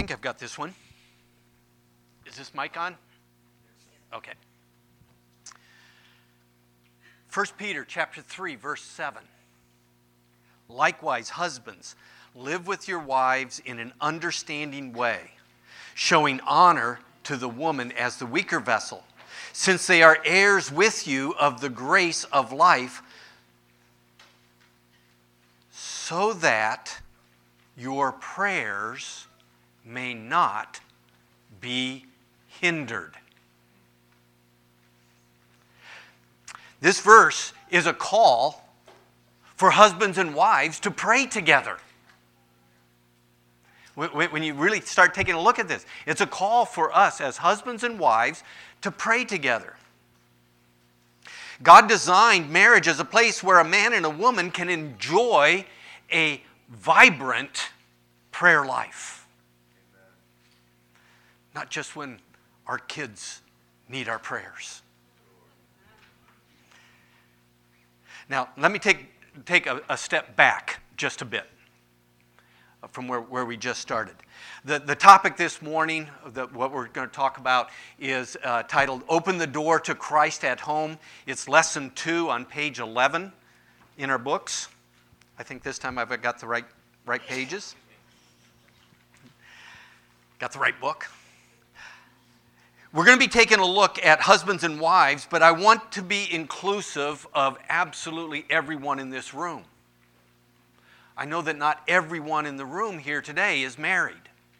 think I've got this one. Is this mic on? Okay. 1 Peter chapter 3, verse 7. Likewise, husbands, live with your wives in an understanding way, showing honor to the woman as the weaker vessel, since they are heirs with you of the grace of life, so that your prayers may not be hindered. This verse is a call for husbands and wives to pray together. When you really start taking a look at this, it's a call for us as husbands and wives to pray together. God designed marriage as a place where a man and a woman can enjoy a vibrant prayer life. Not just when our kids need our prayers. Now, let me take a step back just a bit from where we just started. The topic this morning, what we're going to talk about, is titled Open the Door to Christ at Home. It's lesson 2 on page 11 in our books. I think this time I've got the right pages. Got the right book. We're going to be taking a look at husbands and wives, but I want to be inclusive of absolutely everyone in this room. I know that not everyone in the room here today is married.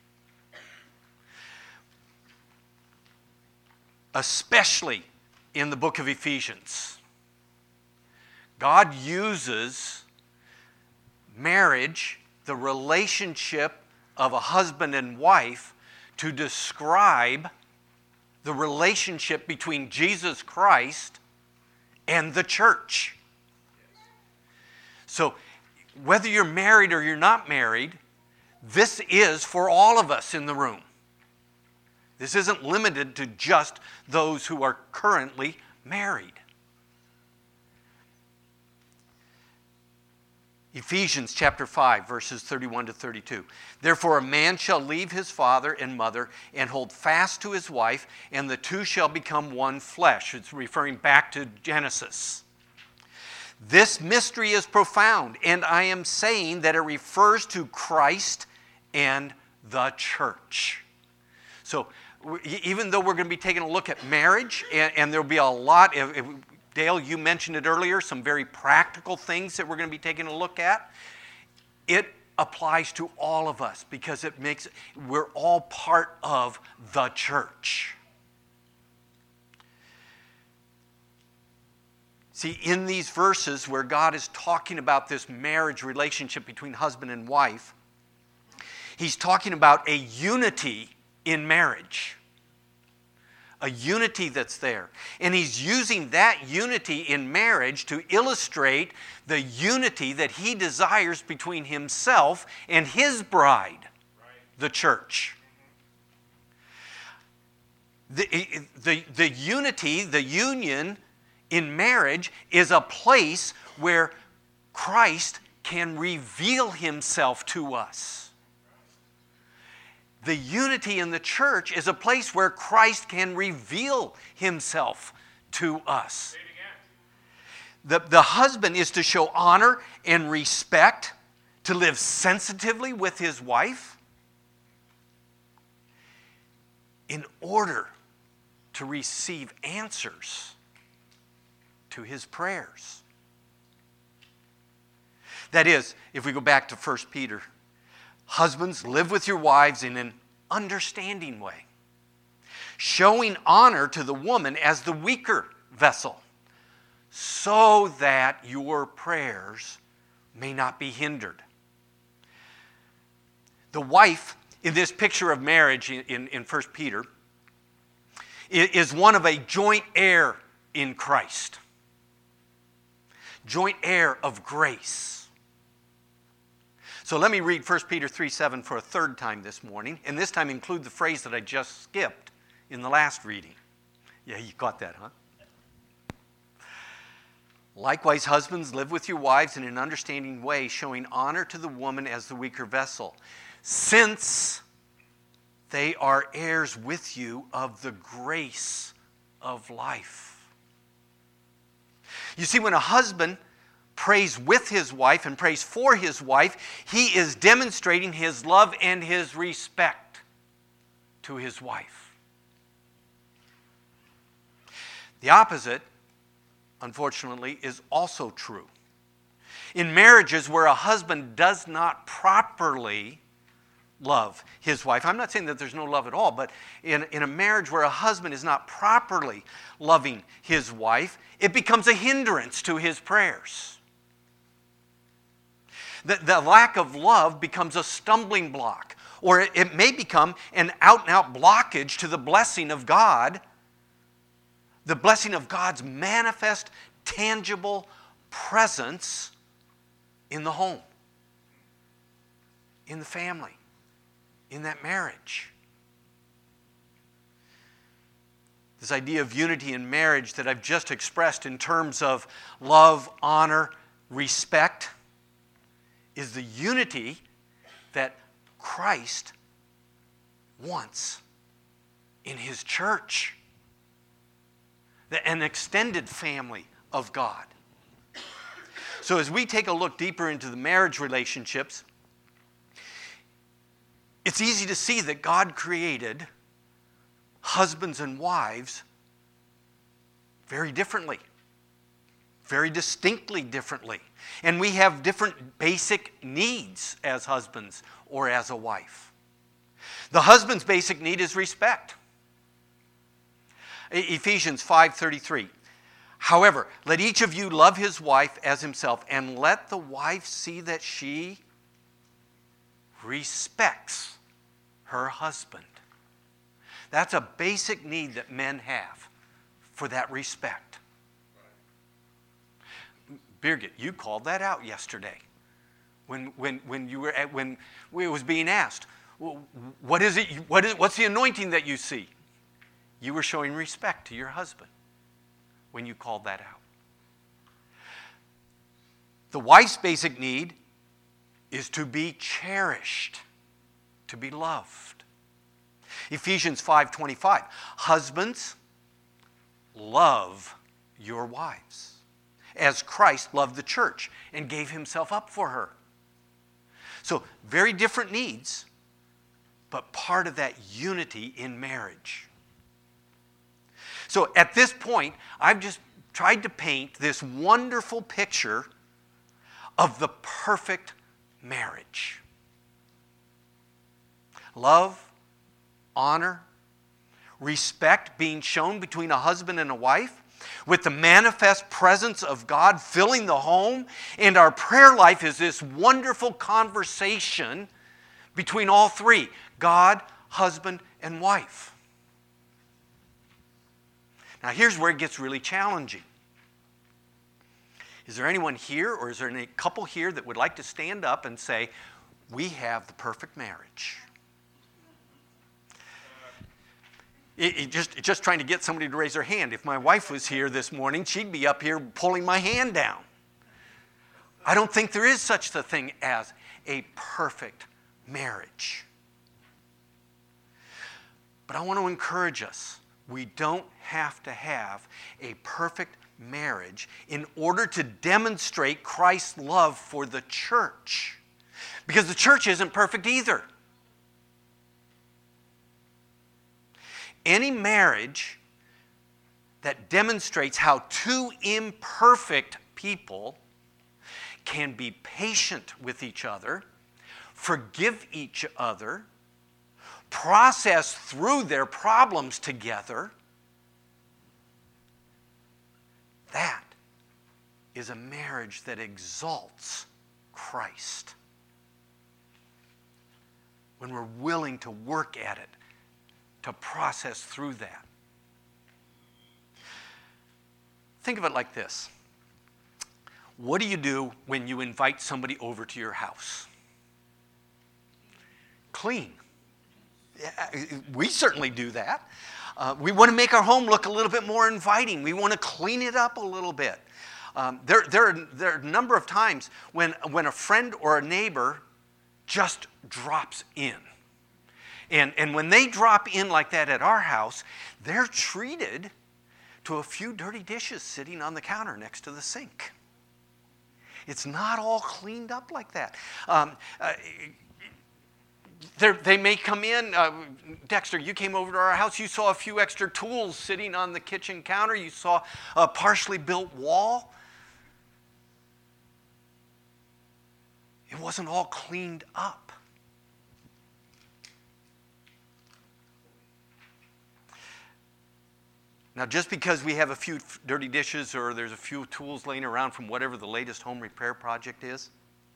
Especially in the book of Ephesians. God uses marriage, the relationship of a husband and wife, to describe the relationship between Jesus Christ and the church. So, whether you're married or you're not married, this is for all of us in the room. This isn't limited to just those who are currently married. Ephesians chapter 5, verses 31 to 32. Therefore a man shall leave his father and mother and hold fast to his wife, and the two shall become one flesh. It's referring back to Genesis. This mystery is profound, and I am saying that it refers to Christ and the church. So even though we're going to be taking a look at marriage, and there'll be a lot of... Dale, you mentioned it earlier, some very practical things that we're going to be taking a look at. It applies to all of us because we're all part of the church. See, in these verses where God is talking about this marriage relationship between husband and wife, He's talking about a unity in marriage. A unity that's there. And He's using that unity in marriage to illustrate the unity that He desires between Himself and His bride, the church. The unity, the union in marriage is a place where Christ can reveal Himself to us. The unity in the church is a place where Christ can reveal Himself to us. The husband is to show honor and respect, to live sensitively with his wife in order to receive answers to his prayers. That is, if we go back to 1 Peter, husbands, live with your wives in an understanding way, showing honor to the woman as the weaker vessel, so that your prayers may not be hindered. The wife in this picture of marriage in 1 Peter is one of a joint heir in Christ. Joint heir of grace. So let me read 1 Peter 3:7 for a third time this morning, and this time include the phrase that I just skipped in the last reading. Yeah, you caught that, huh? Likewise, husbands, live with your wives in an understanding way, showing honor to the woman as the weaker vessel, since they are heirs with you of the grace of life. You see, when a husband prays with his wife and prays for his wife, he is demonstrating his love and his respect to his wife. The opposite, unfortunately, is also true. In marriages where a husband does not properly love his wife, I'm not saying that there's no love at all, but in a marriage where a husband is not properly loving his wife, it becomes a hindrance to his prayers. The lack of love becomes a stumbling block, or it may become an out-and-out blockage to the blessing of God, the blessing of God's manifest, tangible presence in the home, in the family, in that marriage. This idea of unity in marriage that I've just expressed in terms of love, honor, respect, is the unity that Christ wants in his church, an extended family of God. So as we take a look deeper into the marriage relationships, it's easy to see that God created husbands and wives very differently, very distinctly differently. And we have different basic needs as husbands or as a wife. The husband's basic need is respect. Ephesians 5:33. However, let each of you love his wife as himself, and let the wife see that she respects her husband. That's a basic need that men have, for that respect. Birgit, you called that out yesterday when it was being asked, what's the anointing that you see? You were showing respect to your husband when you called that out. The wife's basic need is to be cherished, to be loved. Ephesians 5:25. Husbands, love your wives, as Christ loved the church and gave himself up for her. So, very different needs, but part of that unity in marriage. So, at this point, I've just tried to paint this wonderful picture of the perfect marriage. Love, honor, respect being shown between a husband and a wife, with the manifest presence of God filling the home, and our prayer life is this wonderful conversation between all three, God, husband, and wife. Now here's where it gets really challenging. Is there anyone here, or is there any couple here that would like to stand up and say, we have the perfect marriage? Just trying to get somebody to raise their hand. If my wife was here this morning, she'd be up here pulling my hand down. I don't think there is such a thing as a perfect marriage. But I want to encourage us. We don't have to have a perfect marriage in order to demonstrate Christ's love for the church. Because the church isn't perfect either. Any marriage that demonstrates how two imperfect people can be patient with each other, forgive each other, process through their problems together, that is a marriage that exalts Christ. When we're willing to work at it, to process through that. Think of it like this. What do you do when you invite somebody over to your house? Clean. We certainly do that. We want to make our home look a little bit more inviting. We want to clean it up a little bit. There are a number of times when a friend or a neighbor just drops in. And when they drop in like that at our house, they're treated to a few dirty dishes sitting on the counter next to the sink. It's not all cleaned up like that. They may come in. Dexter, you came over to our house. You saw a few extra tools sitting on the kitchen counter. You saw a partially built wall. It wasn't all cleaned up. Now, just because we have a few dirty dishes or there's a few tools laying around from whatever the latest home repair project is,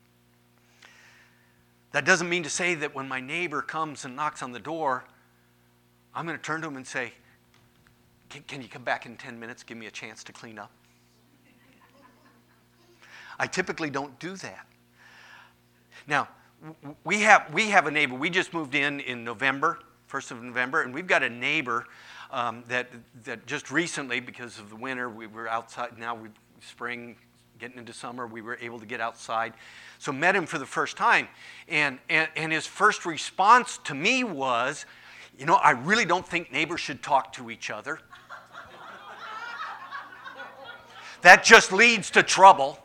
that doesn't mean to say that when my neighbor comes and knocks on the door, I'm going to turn to him and say, can you come back in 10 minutes, give me a chance to clean up? I typically don't do that. Now, we have a neighbor. We just moved in November, 1st of November, and we've got a neighbor that just recently, because of the winter, we were outside. Now spring, getting into summer, we were able to get outside. So met him for the first time, and his first response to me was, I really don't think neighbors should talk to each other. That just leads to trouble.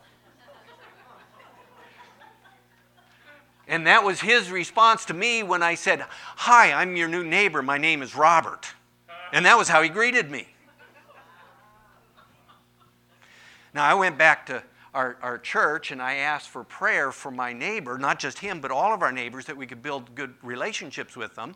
And that was his response to me when I said, "Hi, I'm your new neighbor. My name is Robert." And that was how he greeted me. Now, I went back to our church and I asked for prayer for my neighbor, not just him, but all of our neighbors, that we could build good relationships with them.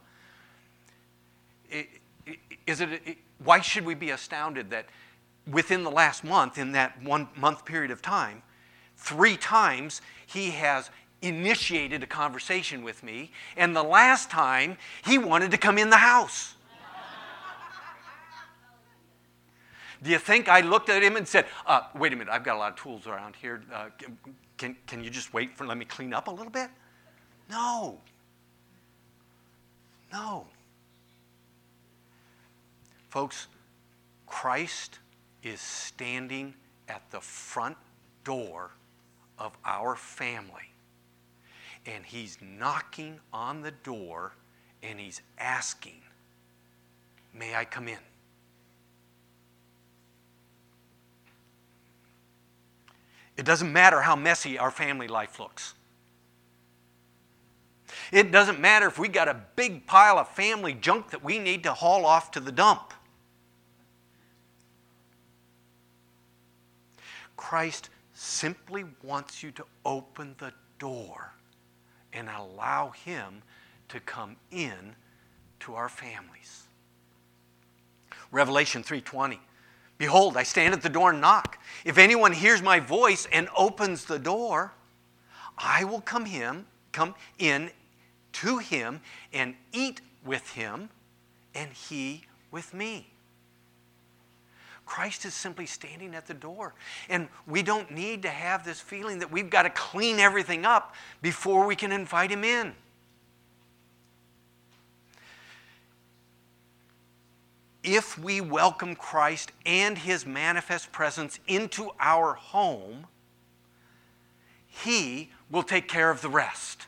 Why should we be astounded that within the last month, in that 1 month period of time, 3 times he has initiated a conversation with me, and the last time he wanted to come in the house? Do you think I looked at him and said, wait a minute, I've got a lot of tools around here. Can you just let me clean up a little bit? No. Folks, Christ is standing at the front door of our family. And he's knocking on the door and he's asking, "May I come in?" It doesn't matter how messy our family life looks. It doesn't matter if we got a big pile of family junk that we need to haul off to the dump. Christ simply wants you to open the door and allow him to come in to our families. Revelation 3:20. "Behold, I stand at the door and knock. If anyone hears my voice and opens the door, I will come in to him and eat with him, and he with me." Christ is simply standing at the door. And we don't need to have this feeling that we've got to clean everything up before we can invite him in. If we welcome Christ and his manifest presence into our home, he will take care of the rest.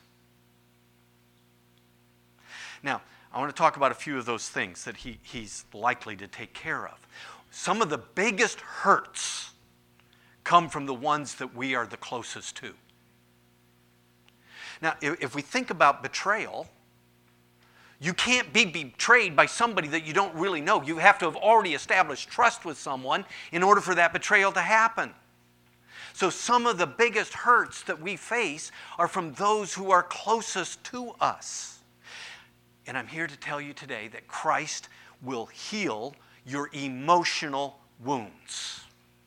Now, I want to talk about a few of those things that he's likely to take care of. Some of the biggest hurts come from the ones that we are the closest to. Now, if we think about betrayal, you can't be betrayed by somebody that you don't really know. You have to have already established trust with someone in order for that betrayal to happen. So some of the biggest hurts that we face are from those who are closest to us. And I'm here to tell you today that Christ will heal your emotional wounds.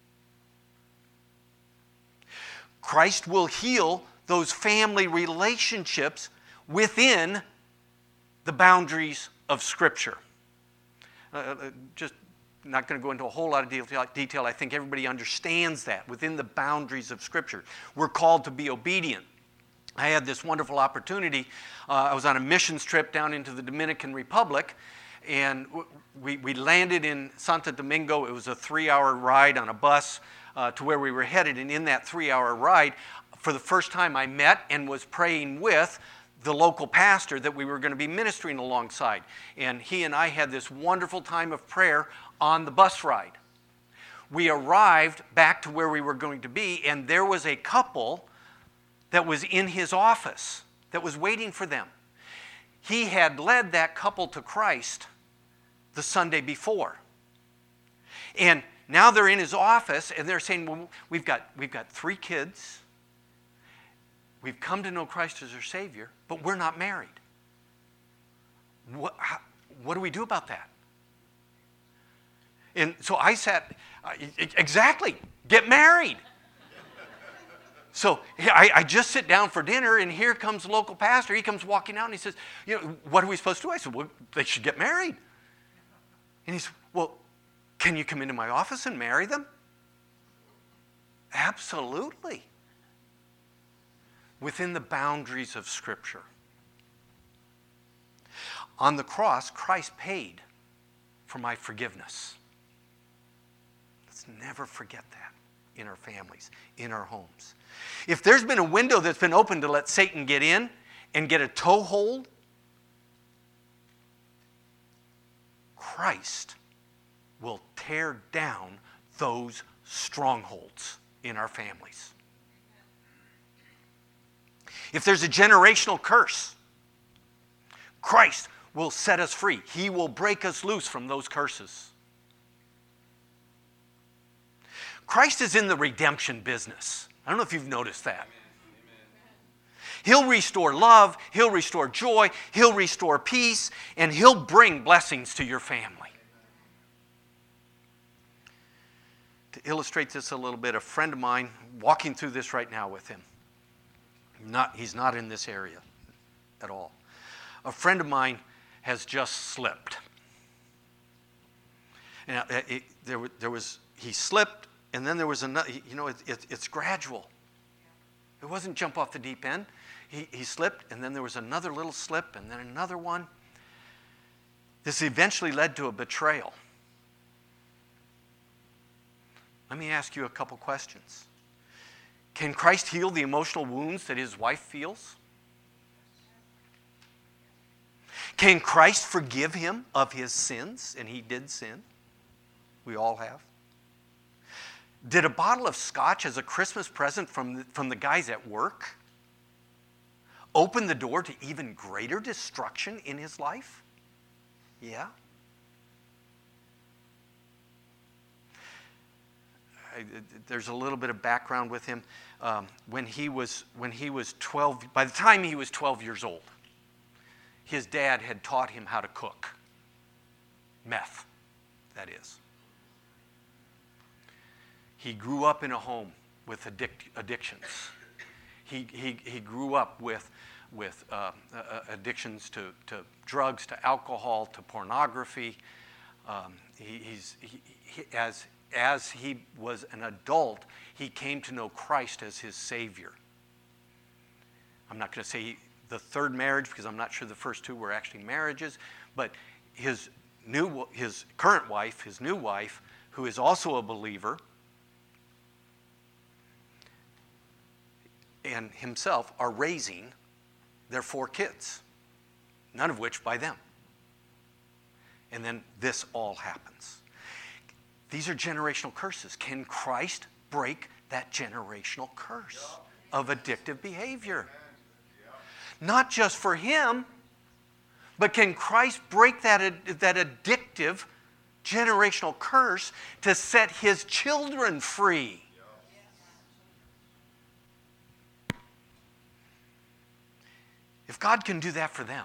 Christ will heal those family relationships within the boundaries of Scripture. Just not going to go into a whole lot of detail. I think everybody understands that. Within the boundaries of Scripture, we're called to be obedient. I had this wonderful opportunity. I was on a missions trip down into the Dominican Republic, and we landed in Santo Domingo. It was a 3-hour ride on a bus to where we were headed. And in that 3-hour ride, for the first time I met and was praying with the local pastor that we were going to be ministering alongside. And he and I had this wonderful time of prayer on the bus ride. We arrived back to where we were going to be, and there was a couple that was in his office that was waiting for them. He had led that couple to Christ the Sunday before. And now they're in his office, and they're saying, well, we've got 3 kids. We've come to know Christ as our Savior, but we're not married. What do we do about that? And so I said, exactly, get married. So I just sit down for dinner, and here comes the local pastor. He comes walking out, and he says, what are we supposed to do? I said, well, they should get married. And he said, well, can you come into my office and marry them? Absolutely. Within the boundaries of Scripture. On the cross, Christ paid for my forgiveness. Let's never forget that in our families, in our homes. If there's been a window that's been opened to let Satan get in and get a toehold, Christ will tear down those strongholds in our families. If there's a generational curse, Christ will set us free. He will break us loose from those curses. Christ is in the redemption business. I don't know if you've noticed that. He'll restore love, He'll restore joy, He'll restore peace, and He'll bring blessings to your family. To illustrate this a little bit, a friend of mine, walking through this right now with him. He's not in this area at all. A friend of mine has just slipped. And he slipped, and then there was another. It's gradual. It wasn't jump off the deep end. He slipped, and then there was another little slip, and then another one. This eventually led to a betrayal. Let me ask you a couple questions. Can Christ heal the emotional wounds that his wife feels? Can Christ forgive him of his sins? And he did sin. We all have. Did a bottle of scotch as a Christmas present from the guys at work open the door to even greater destruction in his life? Yeah. There's a little bit of background with him. When he was 12, by the time he was 12 years old, his dad had taught him how to cook. Meth, that is. He grew up in a home with addictions. He grew up with addictions to drugs, to alcohol, to pornography. As he was an adult, he came to know Christ as his Savior. I'm not going to say the third marriage because I'm not sure the first 2 were actually marriages, but his current wife, his new wife, who is also a believer, and himself are raising their 4 kids, none of which by them. And then this all happens. These are generational curses. Can Christ break that generational curse of addictive behavior? Not just for him, but can Christ break that addictive generational curse to set his children free? If God can do that for them,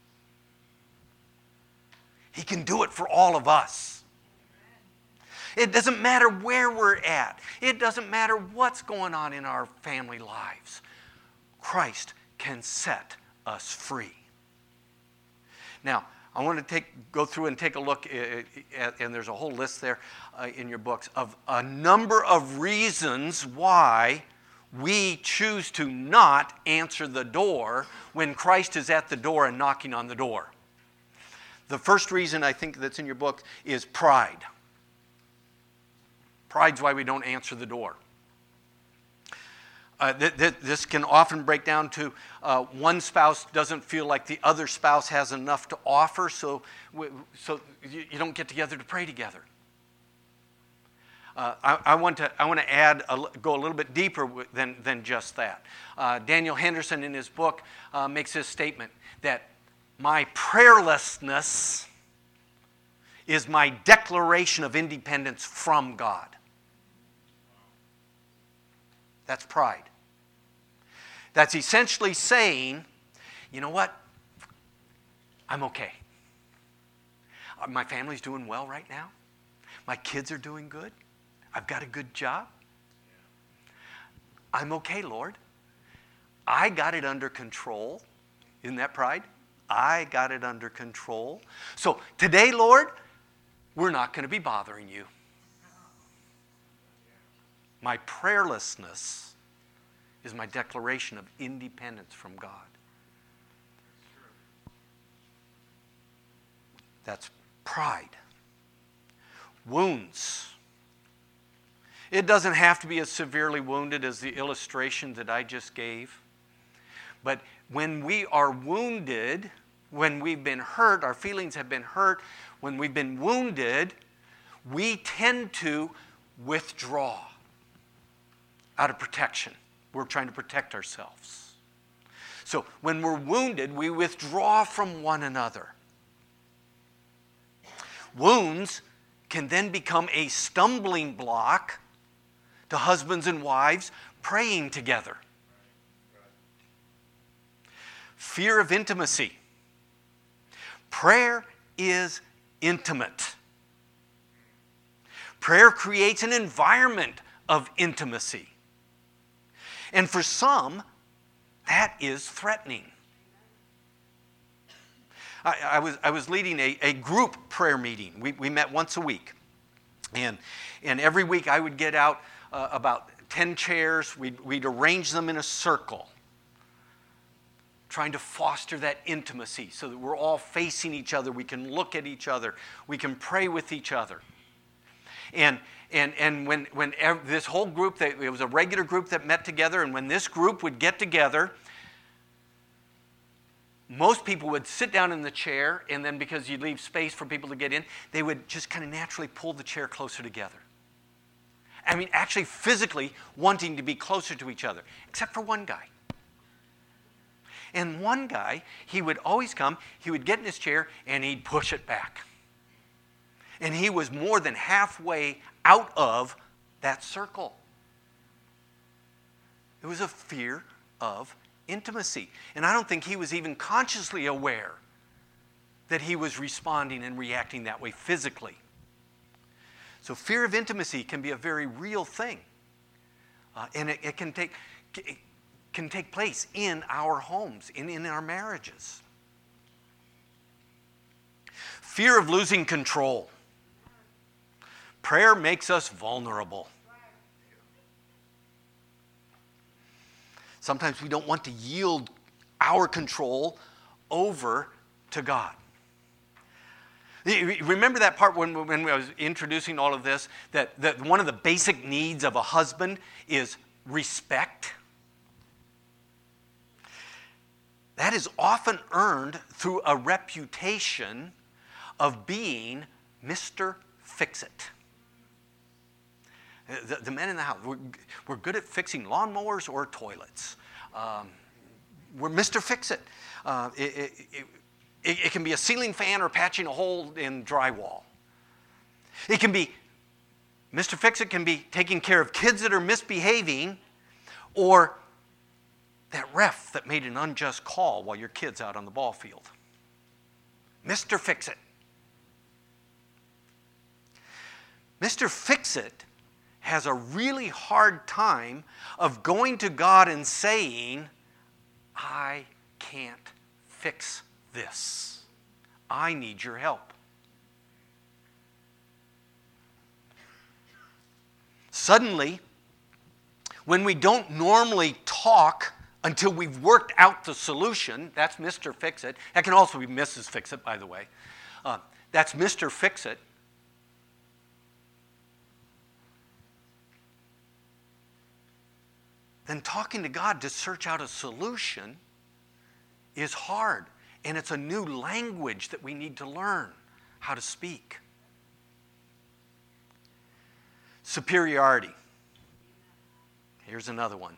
he can do it for all of us. It doesn't matter where we're at. It doesn't matter what's going on in our family lives. Christ can set us free. Now, I want to go through and take a look at, and there's a whole list there in your books, of a number of reasons why we choose to not answer the door when Christ is at the door and knocking on the door. The first reason I think that's in your book is pride. Pride's why we don't answer the door. This can often break down to one spouse doesn't feel like the other spouse has enough to offer, so you don't get together to pray together. I want to add, go a little bit deeper than just that. Daniel Henderson in his book makes this statement that my prayerlessness is my declaration of independence from God. That's pride. That's essentially saying, you know what? I'm okay. My family's doing well right now. My kids are doing good. I've got a good job. I'm okay, Lord. I got it under control. Isn't that pride? I got it under control. So today, Lord, we're not going to be bothering you. My prayerlessness is my declaration of independence from God. That's pride. Wounds. It doesn't have to be as severely wounded as the illustration that I just gave. But when we are wounded, when we've been hurt, our feelings have been hurt, when we've been wounded, we tend to withdraw out of protection. We're trying to protect ourselves. So when we're wounded, we withdraw from one another. Wounds can then become a stumbling block to husbands and wives praying together. Fear of intimacy. Prayer is intimate. Prayer creates an environment of intimacy. And for some, that is threatening. I was leading a group prayer meeting. We met once a week. And every week I would get out about 10 chairs. We'd arrange them in a circle, trying to foster that intimacy so that we're all facing each other. We can look at each other. We can pray with each other. And when this whole group, it was a regular group that met together, and when this group would get together, most people would sit down in the chair, and then because you'd leave space for people to get in, they would just kind of naturally pull the chair closer together. I mean, actually physically wanting to be closer to each other, except for one guy. And one guy, he would always come, he would get in his chair, and he'd push it back. And he was more than halfway out of that circle. It was a fear of intimacy. And I don't think he was even consciously aware that he was responding and reacting that way physically. So fear of intimacy can be a very real thing. And it can take place in our homes, in our marriages. Fear of losing control. Prayer makes us vulnerable. Sometimes we don't want to yield our control over to God. Remember that part when I was introducing all of this, that one of the basic needs of a husband is respect? That is often earned through a reputation of being Mr. Fix-It. The men in the house, we're good at fixing lawnmowers or toilets. We're Mr. Fix-It. It can be a ceiling fan or patching a hole in drywall. It can be, Mr. Fix-It can be taking care of kids that are misbehaving, or that ref that made an unjust call while your kid's out on the ball field. Mr. Fix-It. Mr. Fix-It has a really hard time of going to God and saying, I can't fix this. I need your help. Suddenly, when we don't normally talk until we've worked out the solution, that's Mr. Fix-It. That can also be Mrs. Fix-It, by the way. That's Mr. Fix-It. then talking to God to search out a solution is hard. And it's a new language that we need to learn how to speak. Superiority. Here's another one.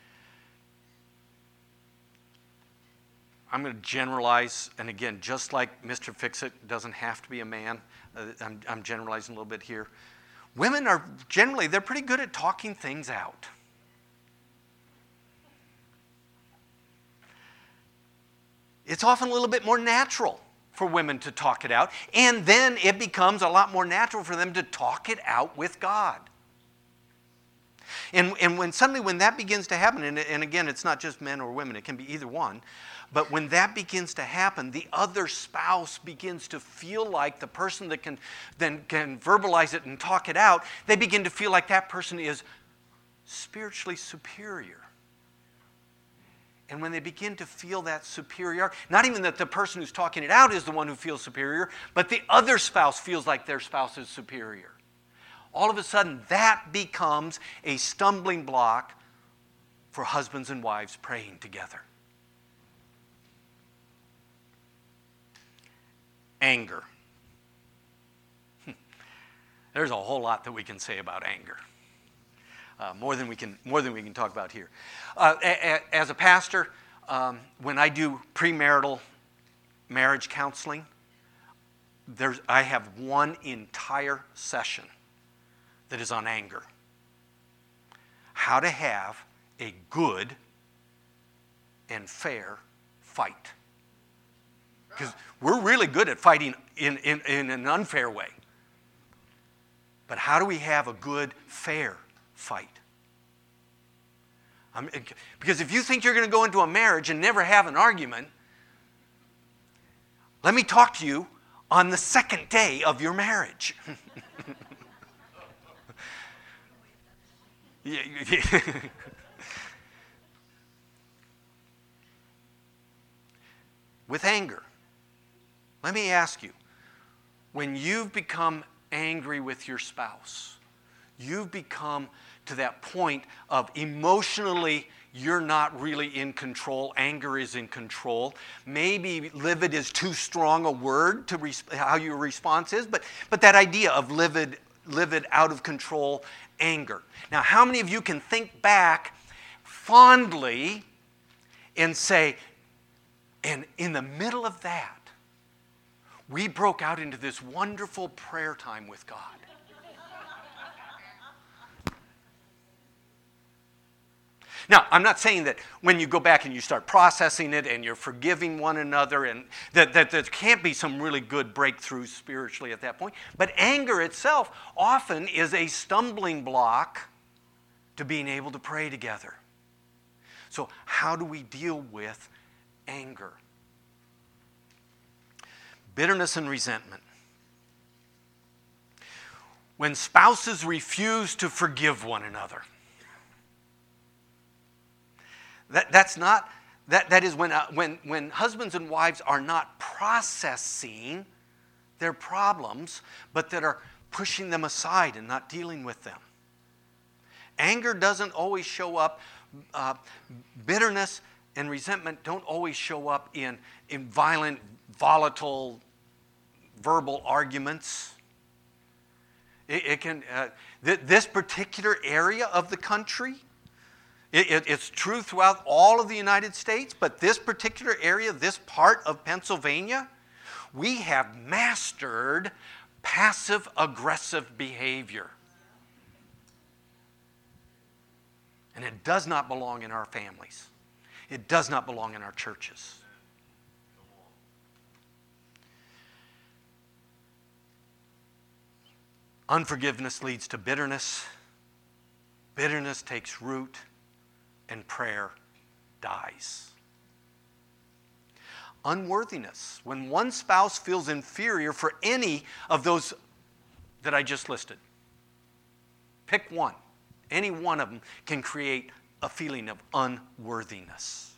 I'm going to generalize, and again, just like Mr. Fix-It doesn't have to be a man, I'm generalizing a little bit here. Women are generally, they're pretty good at talking things out. It's often a little bit more natural for women to talk it out, and then it becomes a lot more natural for them to talk it out with God. And when suddenly when that begins to happen, and again, it's not just men or women, it can be either one, but when that begins to happen, the other spouse begins to feel like the person that can verbalize it and talk it out, they begin to feel like that person is spiritually superior. And when they begin to feel that superior, not even that the person who's talking it out is the one who feels superior, but the other spouse feels like their spouse is superior. All of a sudden, that becomes a stumbling block for husbands and wives praying together. Anger. There's a whole lot that we can say about anger. More than we can talk about here. As a pastor, when I do premarital marriage counseling, I have one entire session that is on anger. How to have a good and fair fight. Because we're really good at fighting in an unfair way. But how do we have a good, fair fight? Because if you think you're going to go into a marriage and never have an argument, let me talk to you on the second day of your marriage. With anger, let me ask you, when you've become angry with your spouse, you've become to that point of emotionally you're not really in control, anger is in control. Maybe livid is too strong a word to how your response is, but that idea of livid, out of control anger. Now, how many of you can think back fondly and say, and in the middle of that, we broke out into this wonderful prayer time with God. Now, I'm not saying that when you go back and you start processing it and you're forgiving one another and that there can't be some really good breakthroughs spiritually at that point. But anger itself often is a stumbling block to being able to pray together. So how do we deal with anger? Bitterness and resentment. When spouses refuse to forgive one another. That is when husbands and wives are not processing their problems, but that are pushing them aside and not dealing with them. Anger doesn't always show up. Bitterness and resentment don't always show up in violent, volatile, verbal arguments. It can. This particular area of the country. It's true throughout all of the United States, but this particular area, this part of Pennsylvania, we have mastered passive-aggressive behavior. And it does not belong in our families. It does not belong in our churches. Unforgiveness leads to bitterness. Bitterness takes root. And prayer dies. Unworthiness. When one spouse feels inferior for any of those that I just listed. Pick one. Any one of them can create a feeling of unworthiness.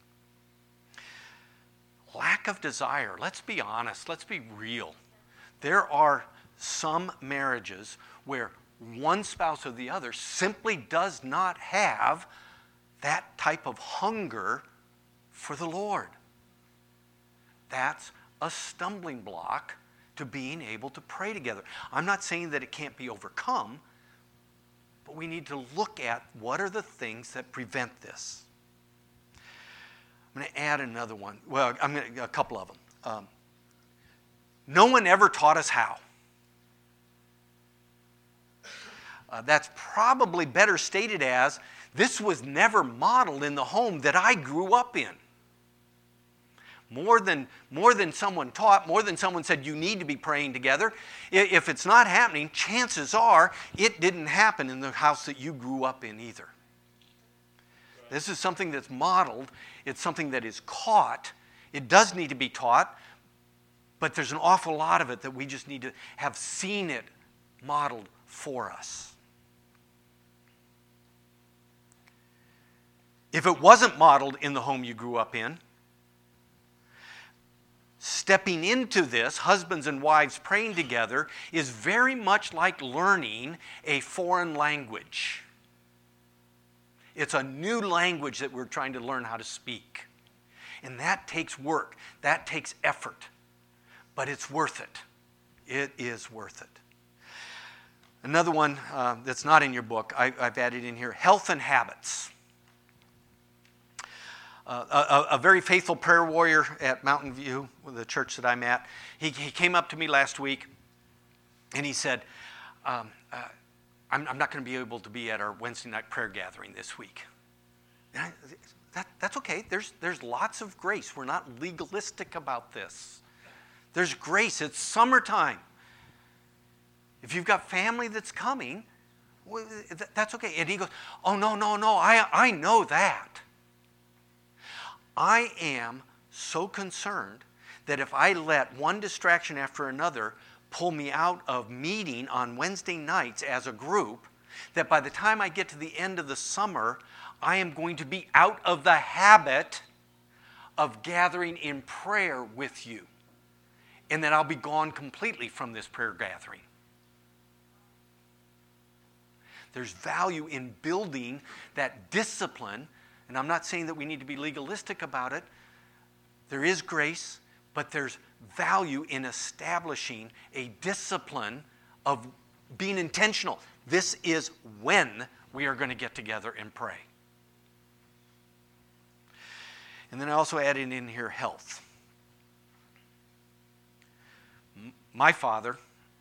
Lack of desire. Let's be honest. Let's be real. There are some marriages where one spouse or the other simply does not have that type of hunger for the Lord. That's a stumbling block to being able to pray together. I'm not saying that it can't be overcome, but we need to look at what are the things that prevent this. I'm going to add another one. Well, a couple of them. No one ever taught us how. That's probably better stated as, this was never modeled in the home that I grew up in. More than someone taught, more than someone said you need to be praying together. If it's not happening, chances are it didn't happen in the house that you grew up in either. This is something that's modeled. It's something that is caught. It does need to be taught, but there's an awful lot of it that we just need to have seen it modeled for us. If it wasn't modeled in the home you grew up in, stepping into this, husbands and wives praying together, is very much like learning a foreign language. It's a new language that we're trying to learn how to speak. And that takes work. That takes effort. But it's worth it. It is worth it. Another one that's not in your book, I've added in here, health and habits. A very faithful prayer warrior at Mountain View, the church that I'm at, he came up to me last week and he said, I'm not going to be able to be at our Wednesday night prayer gathering this week. And that's okay. There's lots of grace. We're not legalistic about this. There's grace. It's summertime. If you've got family that's coming, that's okay. And he goes, oh, no, I know that. I am so concerned that if I let one distraction after another pull me out of meeting on Wednesday nights as a group, that by the time I get to the end of the summer, I am going to be out of the habit of gathering in prayer with you. And that I'll be gone completely from this prayer gathering. There's value in building that discipline. And I'm not saying that we need to be legalistic about it. There is grace, but there's value in establishing a discipline of being intentional. This is when we are going to get together and pray. And then I also added in here health. My father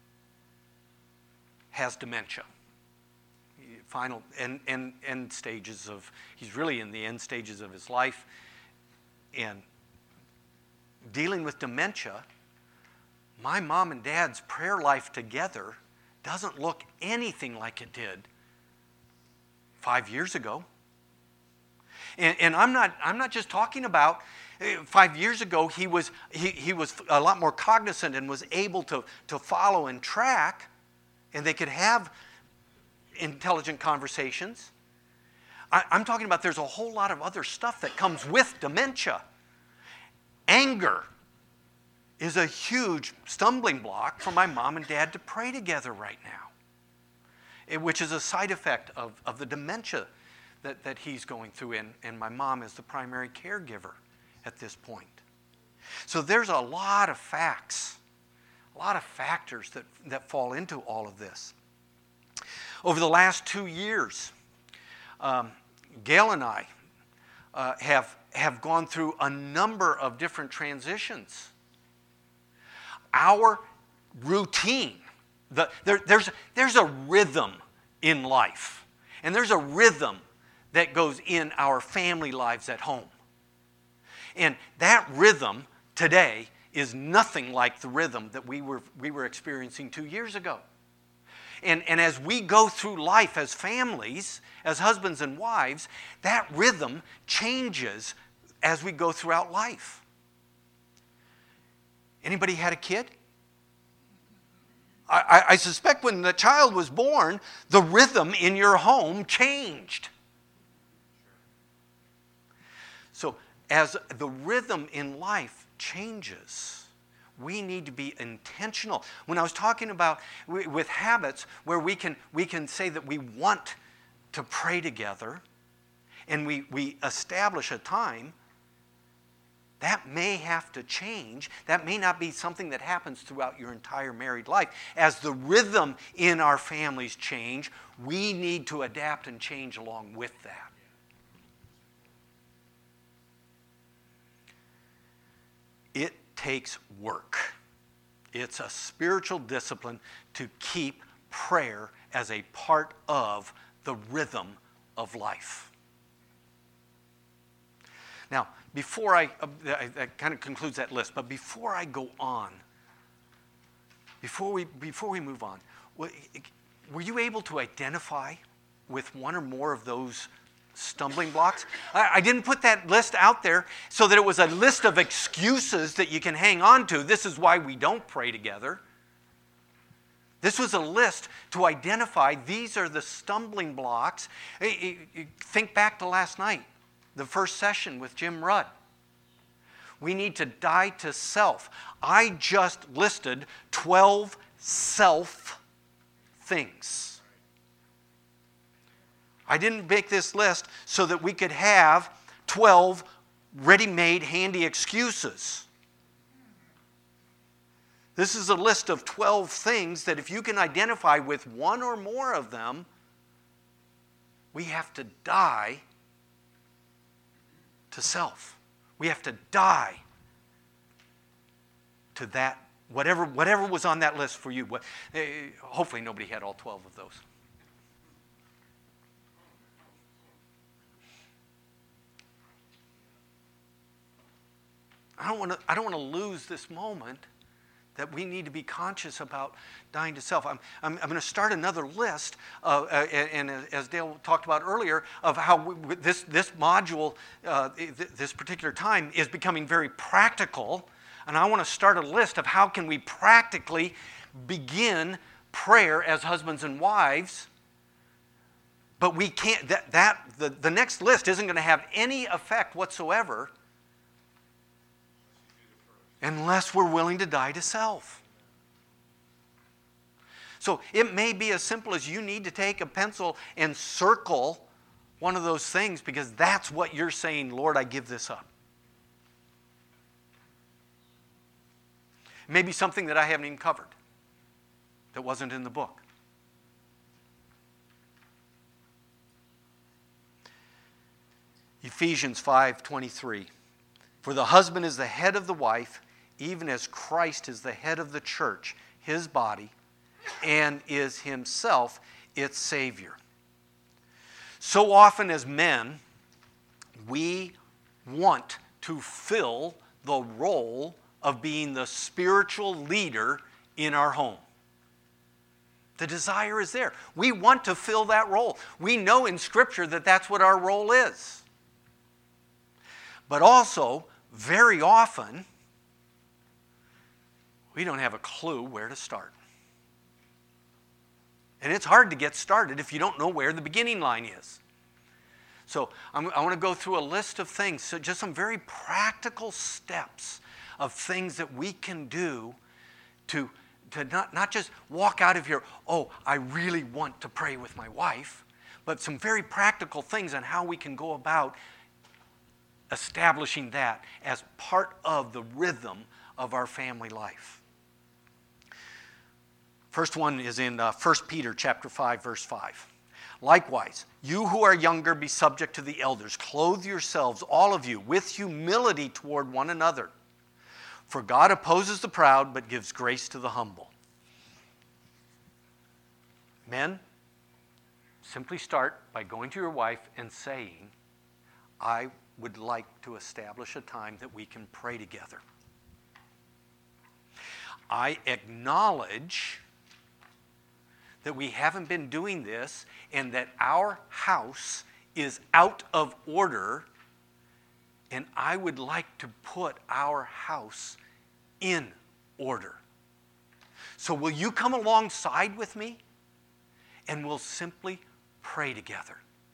has dementia. Final end stages of, he's really in the end stages of his life. And dealing with dementia, my mom and dad's prayer life together doesn't look anything like it did 5 years ago. And I'm not just talking about 5 years ago. He was a lot more cognizant and was able to follow and track, and they could have intelligent conversations. I'm talking about there's a whole lot of other stuff that comes with dementia. Anger is a huge stumbling block for my mom and dad to pray together right now, which is a side effect of the dementia that he's going through, and my mom is the primary caregiver at this point. So there's a lot of facts, a lot of factors that fall into all of this. Over the last 2 years, Gail and I have gone through a number of different transitions. Our routine, there's a rhythm in life, and there's a rhythm that goes in our family lives at home. And that rhythm today is nothing like the rhythm that we were experiencing 2 years ago. And as we go through life as families, as husbands and wives, that rhythm changes as we go throughout life. Anybody had a kid? I suspect when the child was born, the rhythm in your home changed. So as the rhythm in life changes, we need to be intentional. When I was talking about with habits where we can say that we want to pray together, and we establish a time, that may have to change. That may not be something that happens throughout your entire married life. As the rhythm in our families change, we need to adapt and change along with that. It takes work. It's a spiritual discipline to keep prayer as a part of the rhythm of life. Now, before that kind of concludes that list, but before I go on, before we move on, were you able to identify with one or more of those stumbling blocks? I didn't put that list out there so that it was a list of excuses that you can hang on to. This is why we don't pray together. This was a list to identify these are the stumbling blocks. Think back to last night, the first session with Jim Rudd. We need to die to self. I just listed 12 self things. I didn't make this list so that we could have 12 ready-made, handy excuses. This is a list of 12 things that if you can identify with one or more of them, we have to die to self. We have to die to that, whatever was on that list for you. Hopefully nobody had all 12 of those. I don't want to lose this moment that we need to be conscious about dying to self. I'm going to start another list, and as Dale talked about earlier, of how this module, this particular time, is becoming very practical. And I want to start a list of how can we practically begin prayer as husbands and wives. But we can't. The next list isn't going to have any effect whatsoever unless we're willing to die to self. So it may be as simple as you need to take a pencil and circle one of those things because that's what you're saying, Lord, I give this up. It may be something that I haven't even covered, that wasn't in the book. Ephesians 5:23. For the husband is the head of the wife, even as Christ is the head of the church, his body, and is himself its Savior. So often as men, we want to fill the role of being the spiritual leader in our home. The desire is there. We want to fill that role. We know in Scripture that that's what our role is. But also, very often, we don't have a clue where to start. And it's hard to get started if you don't know where the beginning line is. So I want to go through a list of things, so just some very practical steps of things that we can do to not just walk out of here, oh, I really want to pray with my wife, but some very practical things on how we can go about establishing that as part of the rhythm of our family life. First one is in 1 Peter chapter 5, verse 5. Likewise, you who are younger, be subject to the elders. Clothe yourselves, all of you, with humility toward one another. For God opposes the proud, but gives grace to the humble. Men, simply start by going to your wife and saying, I would like to establish a time that we can pray together. I acknowledge that we haven't been doing this and that our house is out of order, and I would like to put our house in order. So will you come alongside with me and we'll simply pray together?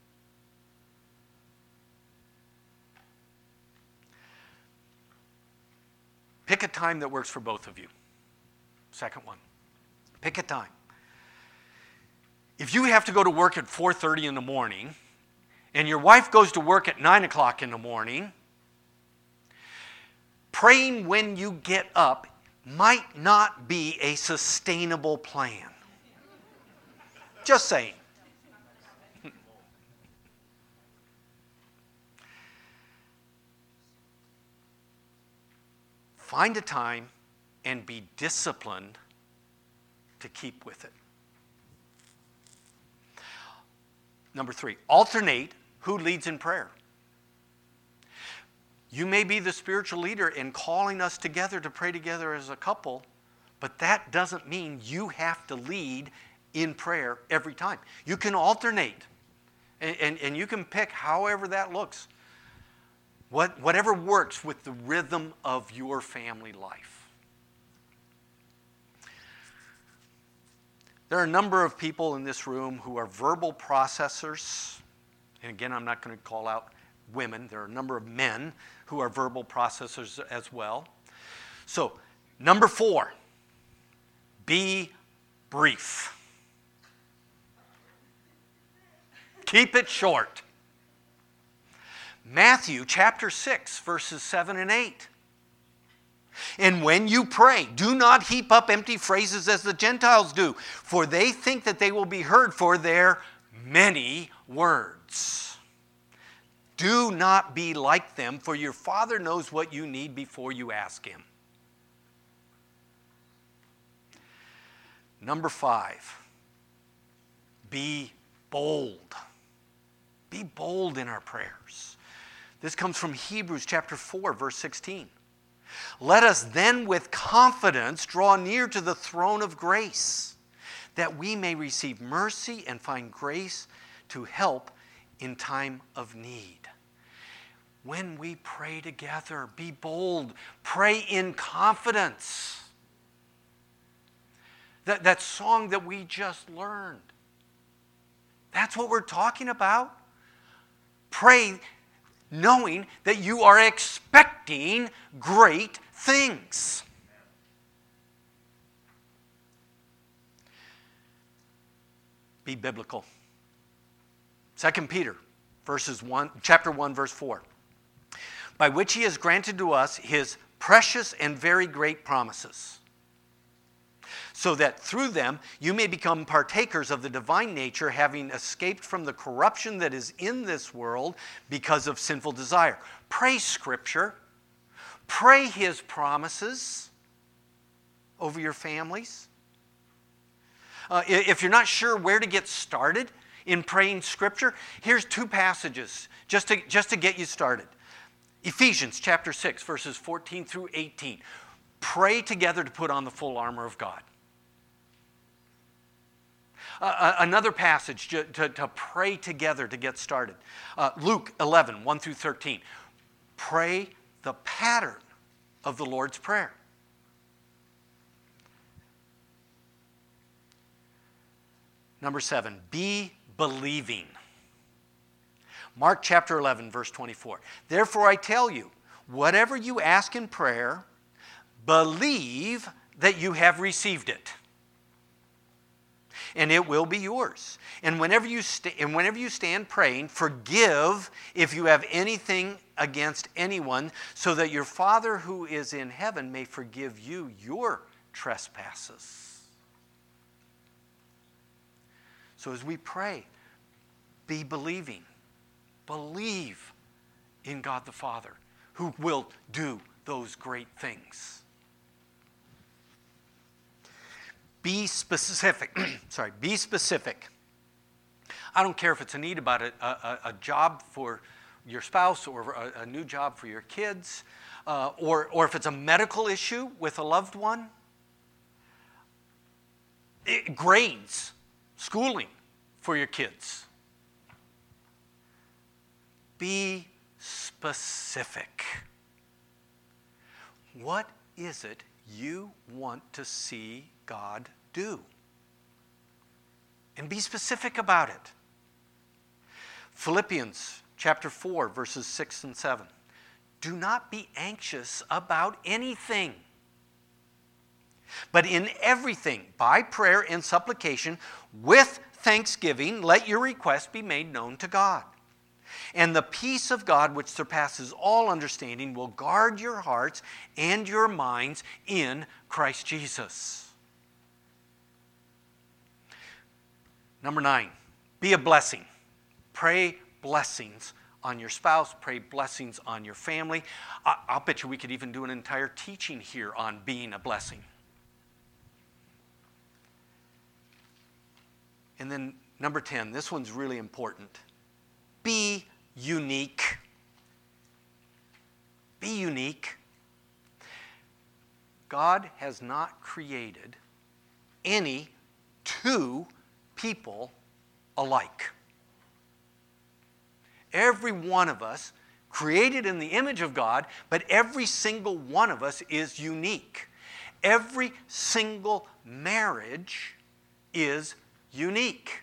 Pick a time that works for both of you. Second one. Pick a time. If you have to go to work at 4:30 in the morning and your wife goes to work at 9 o'clock in the morning, praying when you get up might not be a sustainable plan. Just saying. Find a time and be disciplined to keep with it. Number 3, alternate who leads in prayer. You may be the spiritual leader in calling us together to pray together as a couple, but that doesn't mean you have to lead in prayer every time. You can alternate, and you can pick however that looks. Whatever works with the rhythm of your family life. There are a number of people in this room who are verbal processors. And again, I'm not going to call out women. There are a number of men who are verbal processors as well. So, number 4, be brief. Keep it short. Matthew chapter 6, verses 7 and 8. And when you pray, do not heap up empty phrases as the Gentiles do, for they think that they will be heard for their many words. Do not be like them, for your Father knows what you need before you ask Him. Number 5, be bold. Be bold in our prayers. This comes from Hebrews chapter 4, verse 16. Let us then with confidence draw near to the throne of grace, that we may receive mercy and find grace to help in time of need. When we pray together, be bold. Pray in confidence. That song that we just learned, that's what we're talking about. Pray knowing that you are expecting great things. Be biblical. 2 Peter chapter 1, verse 4. By which He has granted to us His precious and very great promises, so that through them you may become partakers of the divine nature, having escaped from the corruption that is in this world because of sinful desire. Pray Scripture. Pray His promises over your families. If you're not sure where to get started in praying Scripture, here's 2 passages just to get you started. Ephesians chapter 6, verses 14 through 18. Pray together to put on the full armor of God. Another passage to pray together to get started. Luke 11, 1 through 13. Pray the pattern of the Lord's Prayer. Number 7, be believing. Mark chapter 11, verse 24. Therefore I tell you, whatever you ask in prayer, believe that you have received it, and it will be yours. And whenever you stand praying, forgive if you have anything against anyone, so that your Father who is in heaven may forgive you your trespasses. So as we pray, be believing. Believe in God the Father, who will do those great things. Be specific. Be specific. I don't care if it's a need about a job for your spouse, or a new job for your kids, or if it's a medical issue with a loved one. Grades, schooling for your kids. Be specific. What is it you want to see God do? And be specific about it. Philippians chapter 4, verses 6 and 7. Do not be anxious about anything, but in everything, by prayer and supplication, with thanksgiving, let your requests be made known to God. And the peace of God, which surpasses all understanding, will guard your hearts and your minds in Christ Jesus. Number 9, be a blessing. Pray blessings on your spouse. Pray blessings on your family. I'll bet you we could even do an entire teaching here on being a blessing. And then number 10, this one's really important. Be unique. Be unique. God has not created any two people alike. Every one of us, created in the image of God, but every single one of us is unique. Every single marriage is unique.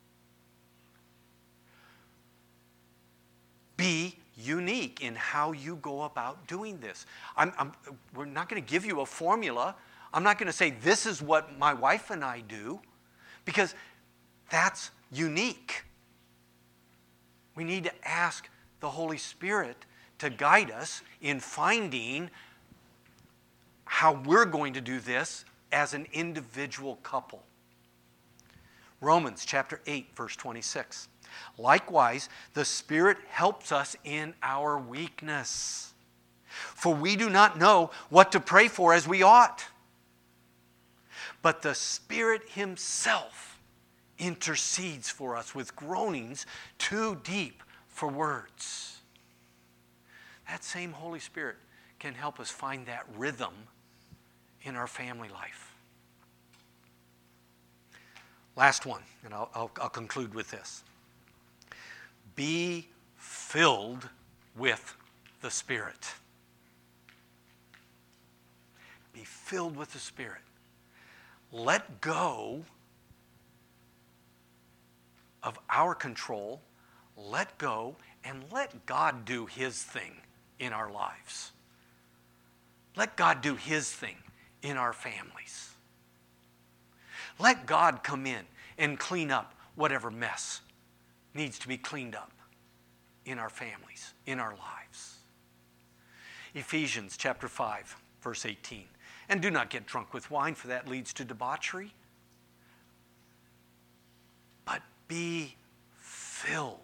Be unique in how you go about doing this. We're not going to give you a formula. I'm not going to say this is what my wife and I do, because that's unique. We need to ask the Holy Spirit to guide us in finding how we're going to do this as an individual couple. Romans chapter 8, verse 26. Likewise, the Spirit helps us in our weakness. For we do not know what to pray for as we ought. But the Spirit Himself intercedes for us with groanings too deep for words. That same Holy Spirit can help us find that rhythm in our family life. Last one, and I'll conclude with this. Be filled with the Spirit. Be filled with the Spirit. Let go of our control. Let go and let God do His thing in our lives. Let God do His thing in our families. Let God come in and clean up whatever mess needs to be cleaned up in our families, in our lives. Ephesians chapter 5, verse 18. And do not get drunk with wine, for that leads to debauchery. But be filled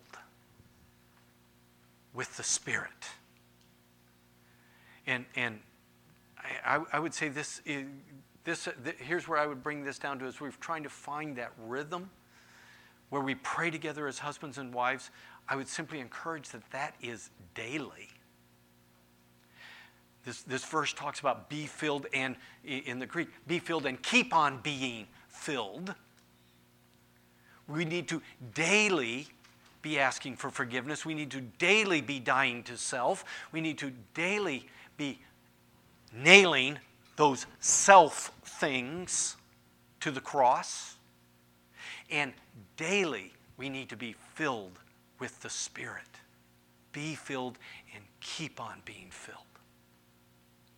with the Spirit. And I would say this here's where I would bring this down to, is we're trying to find that rhythm where we pray together as husbands and wives. I would simply encourage that is daily. This verse talks about be filled, and in the Greek, be filled and keep on being filled. We need to daily be asking for forgiveness. We need to daily be dying to self. We need to daily be nailing those self things to the cross. And daily we need to be filled with the Spirit. Be filled and keep on being filled.